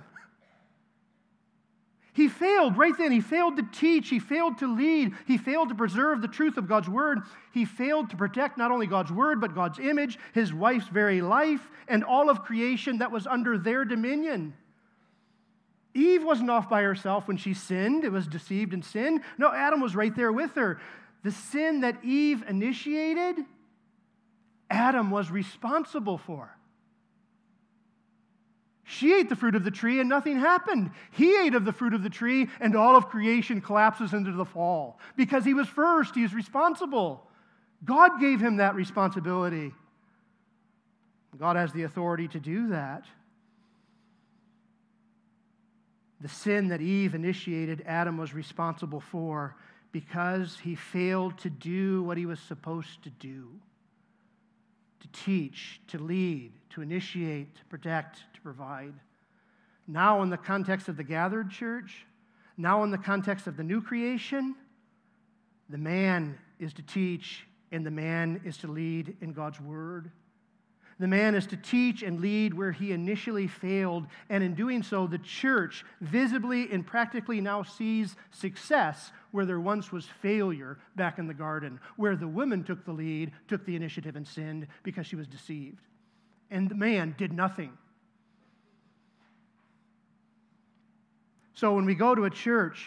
He failed right then. He failed to teach. He failed to lead. He failed to preserve the truth of God's word. He failed to protect not only God's word, but God's image, his wife's very life, and all of creation that was under their dominion. Eve wasn't off by herself when she sinned. It was deceived and sinned. No, Adam was right there with her. The sin that Eve initiated, Adam was responsible for. She ate the fruit of the tree and nothing happened. He ate of the fruit of the tree and all of creation collapses into the fall. Because he was first, he was responsible. God gave him that responsibility. God has the authority to do that. The sin that Eve initiated, Adam was responsible for because he failed to do what he was supposed to do. To teach, to lead, to initiate, to protect, to provide. Now in the context of the gathered church, now in the context of the new creation, the man is to teach and the man is to lead in God's word. The man is to teach and lead where he initially failed, and in doing so, the church visibly and practically now sees success where there once was failure back in the garden, where the woman took the lead, took the initiative, and sinned because she was deceived. And the man did nothing. So when we go to a church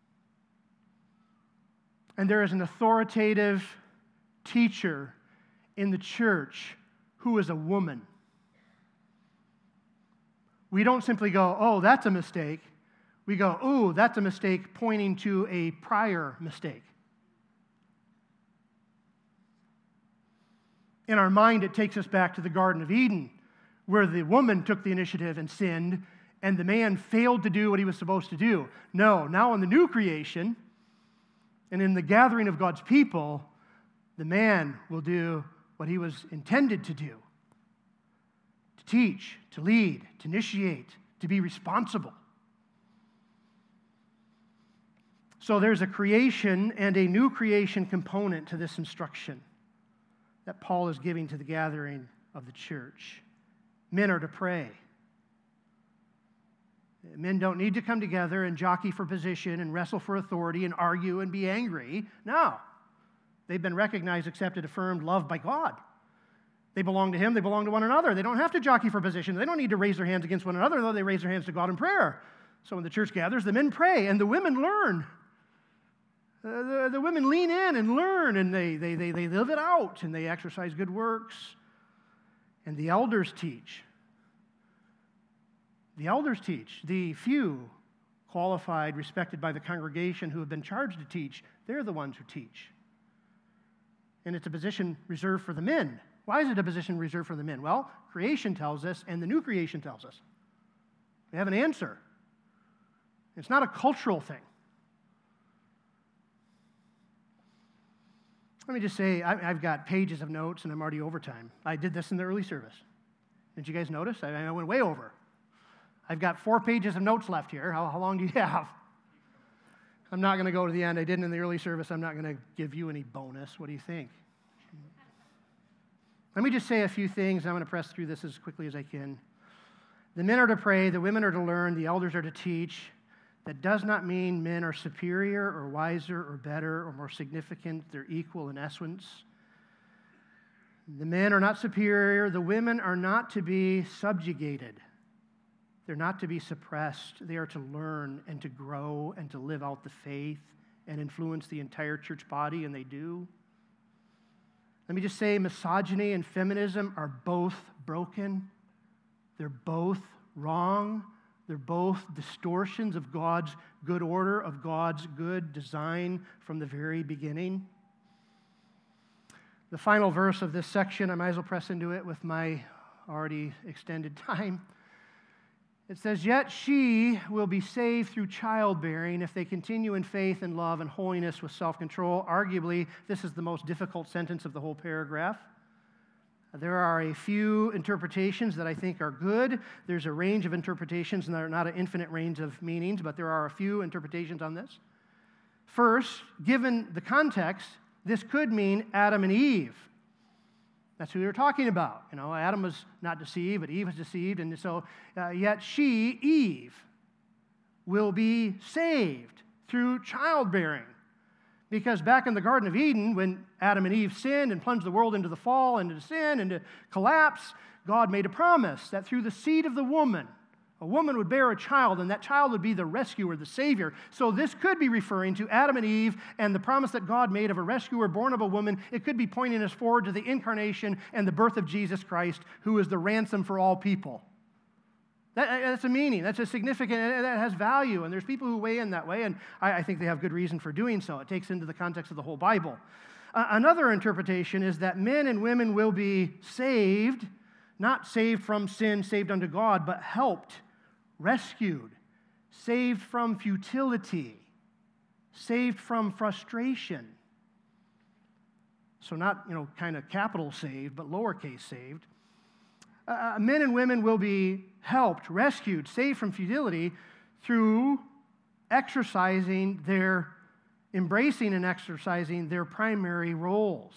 and there is an authoritative teacher in the church who is a woman. We don't simply go, oh, that's a mistake. We go, oh, that's a mistake pointing to a prior mistake. In our mind, it takes us back to the Garden of Eden, where the woman took the initiative and sinned, and the man failed to do what he was supposed to do. No, now in the new creation, and in the gathering of God's people, the man will do what he was intended to do: to teach, to lead, to initiate, to be responsible. So there's a creation and a new creation component to this instruction that Paul is giving to the gathering of the church. Men are to pray. Men don't need to come together and jockey for position and wrestle for authority and argue and be angry. No. They've been recognized, accepted, affirmed, loved by God. They belong to Him. They belong to one another. They don't have to jockey for position. They don't need to raise their hands against one another, though they raise their hands to God in prayer. So when the church gathers, the men pray and the women learn. Uh, the, the women lean in and learn, and they, they, they, they live it out, and they exercise good works. And the elders teach. The elders teach. The few qualified, respected by the congregation who have been charged to teach, they're the ones who teach. And it's a position reserved for the men. Why is it a position reserved for the men? Well, creation tells us, and the new creation tells us. We have an answer. It's not a cultural thing. Let me just say, I, I've got pages of notes, and I'm already over time. I did this in the early service. Did you guys notice? I, I went way over. I've got four pages of notes left here. How, how long do you have? I'm not going to go to the end. I didn't in the early service. I'm not going to give you any bonus. What do you think? Let me just say a few things. I'm going to press through this as quickly as I can. The men are to pray. The women are to learn. The elders are to teach. That does not mean men are superior or wiser or better or more significant. They're equal in essence. The men are not superior. The women are not to be subjugated. They're not to be suppressed. They are to learn and to grow and to live out the faith and influence the entire church body, and they do. Let me just say, misogyny and feminism are both broken. They're both wrong. They're both distortions of God's good order, of God's good design from the very beginning. The final verse of this section, I might as well press into it with my already extended time. It says, "Yet she will be saved through childbearing if they continue in faith and love and holiness with self-control." Arguably, this is the most difficult sentence of the whole paragraph. There are a few interpretations that I think are good. There's a range of interpretations, and there are not an infinite range of meanings, but there are a few interpretations on this. First, given the context, this could mean Adam and Eve. That's who they're talking about. You know, Adam was not deceived, but Eve was deceived, and so uh, yet she, Eve, will be saved through childbearing. Because back in the Garden of Eden, when Adam and Eve sinned and plunged the world into the fall, into sin, into collapse, God made a promise that through the seed of the woman, a woman would bear a child, and that child would be the rescuer, the Savior. So this could be referring to Adam and Eve and the promise that God made of a rescuer born of a woman. It could be pointing us forward to the incarnation and the birth of Jesus Christ, who is the ransom for all people. That, that's a meaning. That's a significant, that has value. And there's people who weigh in that way, and I, I think they have good reason for doing so. It takes into the context of the whole Bible. Uh, another interpretation is that men and women will be saved, not saved from sin, saved unto God, but helped, rescued, saved from futility, saved from frustration. So not, you know, kind of capital saved, but lowercase saved. Uh, men and women will be helped, rescued, saved from futility through exercising their, embracing and exercising their primary roles.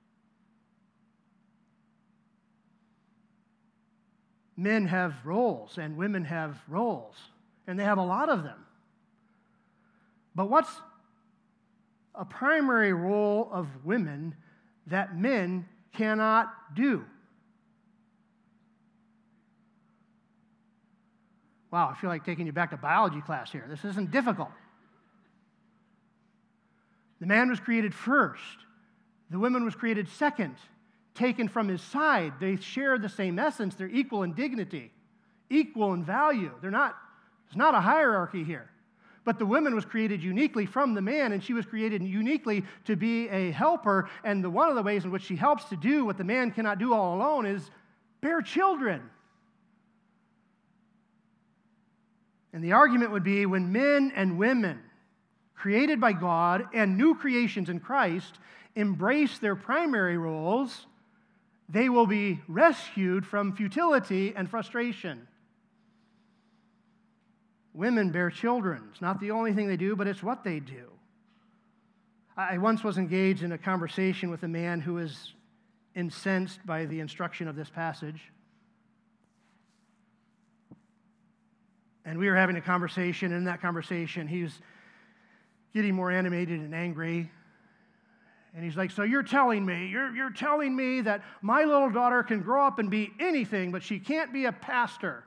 Men have roles and women have roles, and they have a lot of them. But what's a primary role of women that men cannot do? Wow, I feel like taking you back to biology class here. This isn't difficult. The man was created first. The woman was created second taken from his side. They share the same essence. They're equal in dignity, equal in value. They're not, there's not a hierarchy here. But the woman was created uniquely from the man, and she was created uniquely to be a helper. And the, one of the ways in which she helps to do what the man cannot do all alone is bear children. And the argument would be when men and women, created by God and new creations in Christ, embrace their primary roles, they will be rescued from futility and frustration. Women bear children. It's not the only thing they do, but it's what they do. I once was engaged in a conversation with a man who was incensed by the instruction of this passage. And we were having a conversation, and in that conversation, he was getting more animated and angry. And he's like, so you're telling me, you're, you're telling me that my little daughter can grow up and be anything, but she can't be a pastor.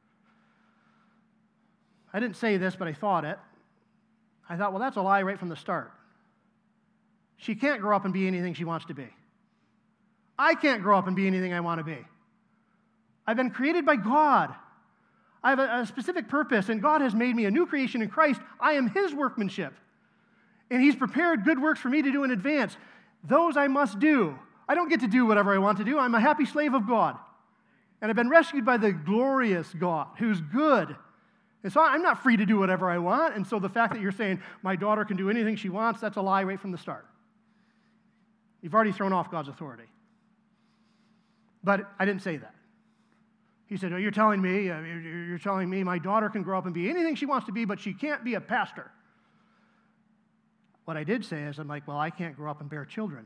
I didn't say this, but I thought it. I thought, well, that's a lie right from the start. She can't grow up and be anything she wants to be. I can't grow up and be anything I want to be. I've been created by God. I have a, a specific purpose, and God has made me a new creation in Christ. I am His workmanship. And He's prepared good works for me to do in advance. Those I must do. I don't get to do whatever I want to do. I'm a happy slave of God. And I've been rescued by the glorious God who's good. And so I'm not free to do whatever I want. And so the fact that you're saying my daughter can do anything she wants, that's a lie right from the start. You've already thrown off God's authority. But I didn't say that. He said, oh, you're telling me, uh, you're, you're telling me my daughter can grow up and be anything she wants to be, but she can't be a pastor. What I did say is, I'm like, well, I can't grow up and bear children.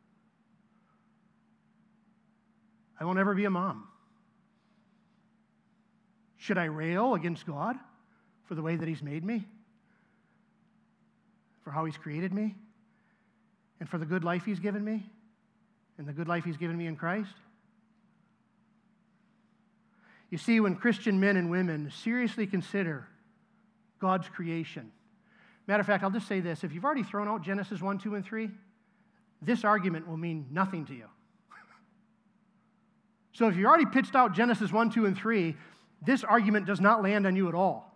I won't ever be a mom. Should I rail against God for the way that He's made me? For how He's created me? And for the good life He's given me? And the good life He's given me in Christ? You see, when Christian men and women seriously consider God's creation, matter of fact, I'll just say this. If you've already thrown out Genesis one, two, and three, this argument will mean nothing to you. So if you already pitched out Genesis one, two, and three, this argument does not land on you at all.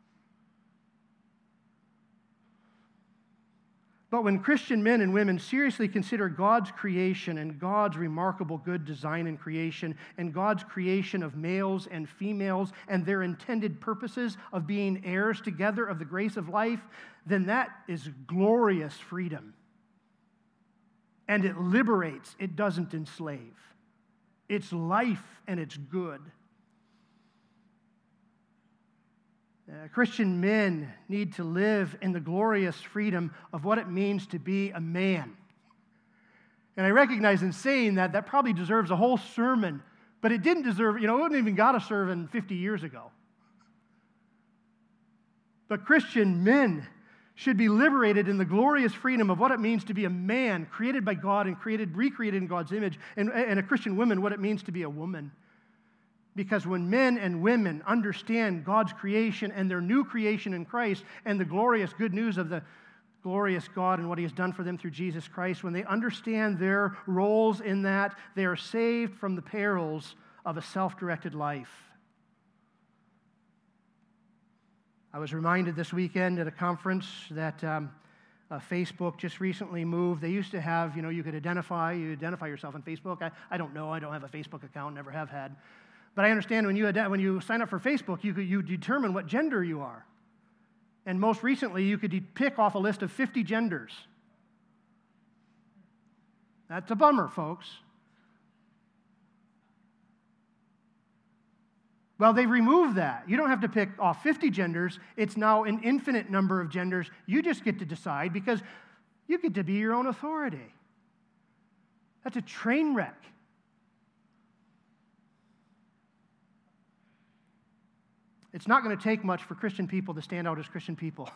But when Christian men and women seriously consider God's creation and God's remarkable good design in creation and God's creation of males and females and their intended purposes of being heirs together of the grace of life, then that is glorious freedom. And it liberates, it doesn't enslave. It's life and it's good. Uh, Christian men need to live in the glorious freedom of what it means to be a man. And I recognize in saying that, that probably deserves a whole sermon, but it didn't deserve, you know, it wouldn't even got a sermon fifty years ago. But Christian men should be liberated in the glorious freedom of what it means to be a man created by God and created, recreated in God's image, and, and a Christian woman, what it means to be a woman. Because when men and women understand God's creation and their new creation in Christ and the glorious good news of the glorious God and what He has done for them through Jesus Christ, when they understand their roles in that, they are saved from the perils of a self-directed life. I was reminded this weekend at a conference that um, uh, Facebook just recently moved. They used to have, you know, you could identify, you identify yourself on Facebook. I, I don't know. I don't have a Facebook account, never have had. But I understand when you, when you sign up for Facebook, you, could, you determine what gender you are. And most recently, you could pick off a list of fifty genders. That's a bummer, folks. Well, they've removed that. You don't have to pick off fifty genders. It's now an infinite number of genders. You just get to decide because you get to be your own authority. That's a train wreck. It's not going to take much for Christian people to stand out as Christian people.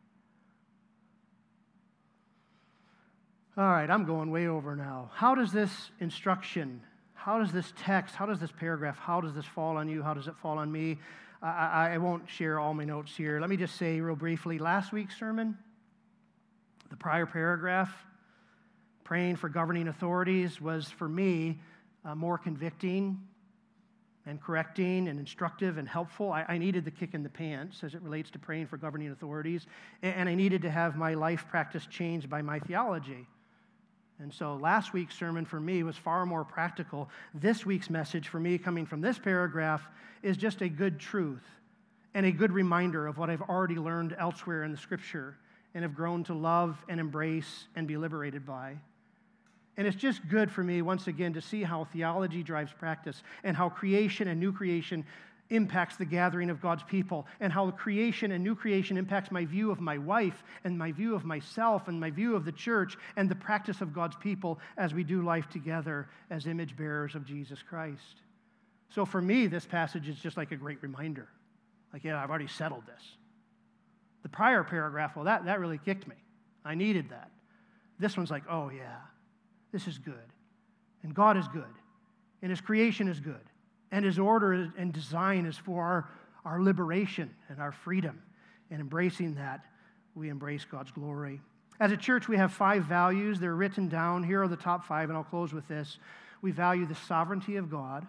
All right, I'm going way over now. How does this instruction, how does this text, how does this paragraph, how does this fall on you? How does it fall on me? I, I, I won't share all my notes here. Let me just say real briefly, last week's sermon, the prior paragraph, Praying for governing authorities was, for me, uh, more convicting and correcting and instructive and helpful. I, I needed the kick in the pants as it relates to praying for governing authorities, and, and I needed to have my life practice changed by my theology. And so last week's sermon for me was far more practical. This week's message for me, coming from this paragraph, is just a good truth and a good reminder of what I've already learned elsewhere in the Scripture and have grown to love and embrace and be liberated by. And it's just good for me, once again, to see how theology drives practice and how creation and new creation impacts the gathering of God's people, and how creation and new creation impacts my view of my wife and my view of myself and my view of the church and the practice of God's people as we do life together as image bearers of Jesus Christ. So for me, this passage is just like a great reminder. Like, yeah, I've already settled this. The prior paragraph, well, that, that really kicked me. I needed that. This one's like, oh yeah, this is good. And God is good. And His creation is good. And His order and design is for our, our liberation and our freedom. And embracing that, we embrace God's glory. As a church, we have five values. They're written down. Here are the top five, and I'll close with this. We value the sovereignty of God.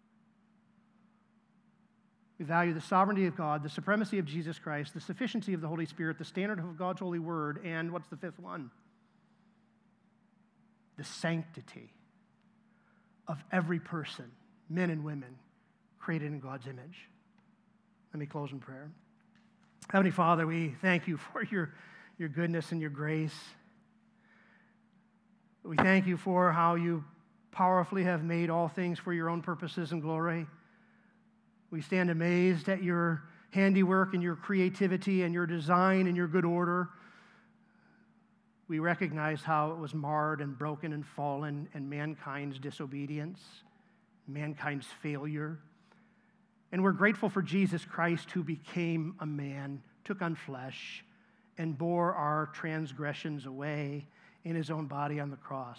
We value the sovereignty of God, the supremacy of Jesus Christ, the sufficiency of the Holy Spirit, the standard of God's holy word, and what's the fifth one? The sanctity of every person, men and women, created in God's image. Let me close in prayer. Heavenly Father, we thank You for your, your goodness and Your grace. We thank You for how You powerfully have made all things for Your own purposes and glory. We stand amazed at Your handiwork and Your creativity and Your design and Your good order. We recognize how it was marred and broken and fallen, and mankind's disobedience, mankind's failure. And we're grateful for Jesus Christ, who became a man, took on flesh, and bore our transgressions away in His own body on the cross.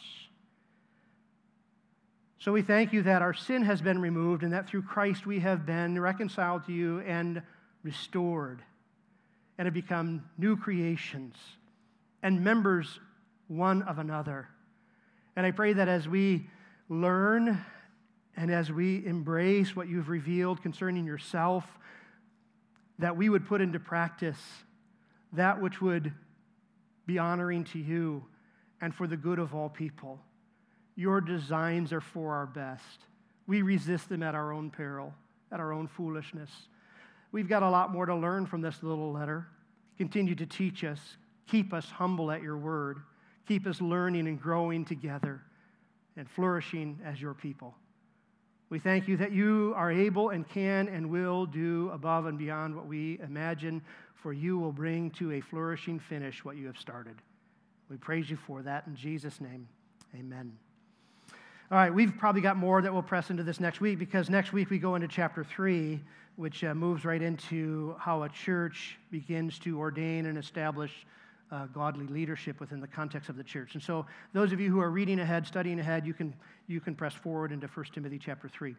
So we thank You that our sin has been removed and that through Christ we have been reconciled to You and restored and have become new creations and members one of another. And I pray that as we learn and as we embrace what You've revealed concerning Yourself, that we would put into practice that which would be honoring to You and for the good of all people. Your designs are for our best. We resist them at our own peril, at our own foolishness. We've got a lot more to learn from this little letter. Continue to teach us. Keep us humble at Your word. Keep us learning and growing together and flourishing as Your people. We thank You that You are able and can and will do above and beyond what we imagine, for You will bring to a flourishing finish what You have started. We praise You for that in Jesus' name. Amen. All right, we've probably got more that we'll press into this next week, because next week we go into chapter three, which uh, moves right into how a church begins to ordain and establish uh, godly leadership within the context of the church. And so those of you who are reading ahead, studying ahead, you can, you can press forward into First Timothy chapter three.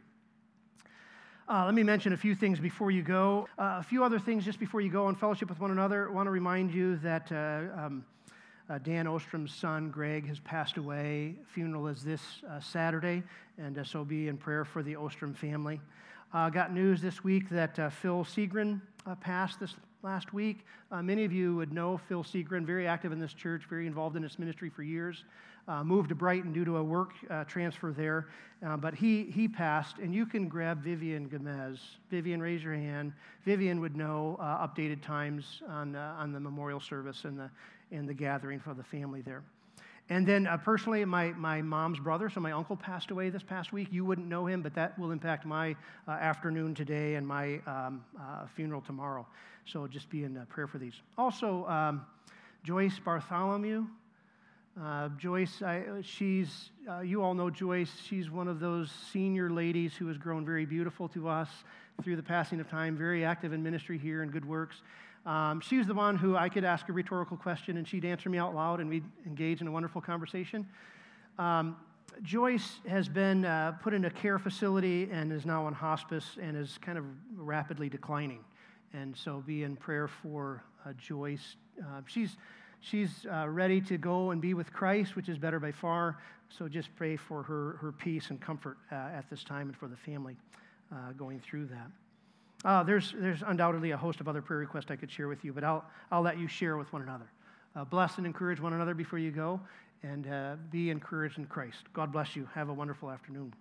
Uh, let me mention a few things before you go. Uh, a few other things just before you go in fellowship with one another. I want to remind you that uh, um, Uh, Dan Ostrom's son, Greg, has passed away. Funeral is this uh, Saturday, and uh, so be in prayer for the Ostrom family. Uh, got news this week that uh, Phil Seagren uh, passed this last week. Uh, many of you would know Phil Seagren, very active in this church, very involved in this ministry for years. Uh, moved to Brighton due to a work uh, transfer there, uh, but he he passed, and you can grab Vivian Gomez. Vivian, raise your hand. Vivian would know uh, updated times on uh, on the memorial service and the and the gathering for the family there. And then uh, personally, my, my mom's brother, so my uncle passed away this past week. You wouldn't know him, but that will impact my uh, afternoon today and my um, uh, funeral tomorrow. So just be in uh, prayer for these. Also, um, Joyce Bartholomew. Uh, Joyce, I, she's, uh, you all know Joyce. She's one of those senior ladies who has grown very beautiful to us through the passing of time, very active in ministry here and good works. Um, she was the one who I could ask a rhetorical question and she'd answer me out loud and we'd engage in a wonderful conversation. Um, Joyce has been uh, put in a care facility and is now on hospice and is kind of rapidly declining. And so be in prayer for uh, Joyce. Uh, she's she's uh, ready to go and be with Christ, which is better by far. So just pray for her, her peace and comfort uh, at this time and for the family uh, going through that. Uh, there's, there's undoubtedly a host of other prayer requests I could share with you, but I'll, I'll let you share with one another. Uh, bless and encourage one another before you go, and uh, be encouraged in Christ. God bless you. Have a wonderful afternoon.